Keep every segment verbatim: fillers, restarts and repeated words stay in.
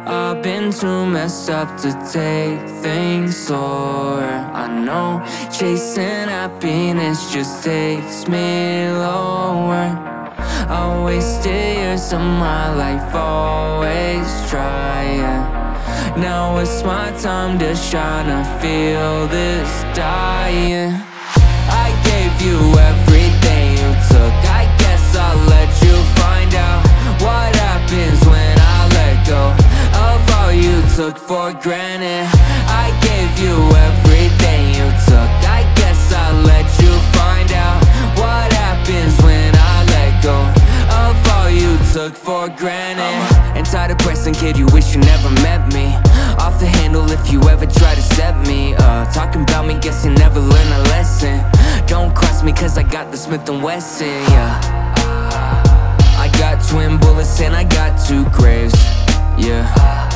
I've been too messed up to take things slower. I know chasing happiness just takes me lower. I wasted years of my life always trying. Now it's my time to shine, I feel this dying. I gave you everything you took, I guess I'll let you find out what happens when I let go of all you took for granted. I gave you everything you took, I guess I'll let you find out what happens when I let go of all you took for granted. I'm antidepressant kid, you wish you never met me. Off the handle if you ever try to set me uh, Talking about me, guess you never learn a lesson. Don't cross me cause I got the Smith and Wesson, yeah. I got twin bullets and I got two graves, yeah.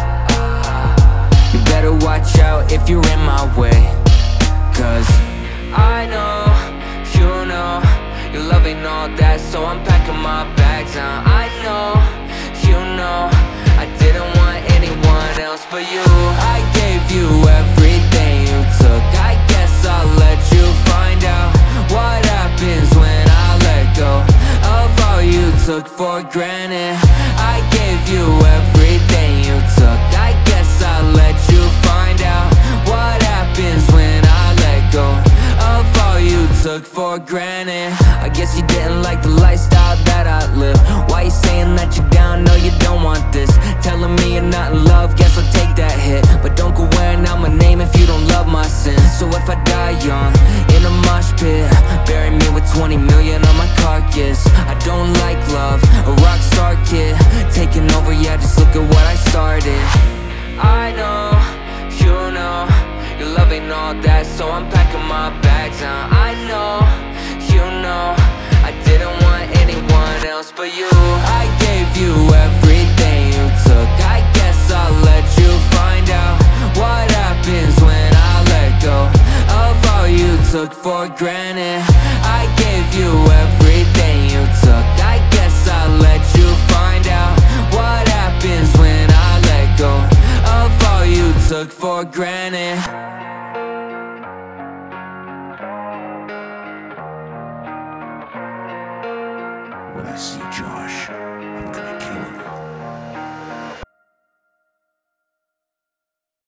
You better watch out if you're in my way, cause I know, you know, your love ain't all that, so I'm packing my bags now. I know, you know, I didn't want anyone else but you. I gave you everything you took, I guess I'll let you find out what happens when I let go of all you took for granted. I gave you everything you took, I guess I'll let you find out what happens when I let go of all you took for granted. I guess you didn't like the lifestyle that I live. Why you saying that you're down? No, you don't want this. Telling me you're not in love, guess I'll take that hit. But don't go wearing out my name if you don't love my sins. So if I die young, in a mosh pit, bury me with twenty million on my carcass. I don't like love, a rock star kid, taking over, yeah, just look at what I started. I know, you know, your love ain't all that, so I'm packing my bags now. I know, you know, I didn't want anyone else but you. I gave you everything you took, I guess I'll let you find out what happens when I let go of all you took for granted. I gave you everything you took, I guess I'll let you find out what happens when I let go of all you took for granted.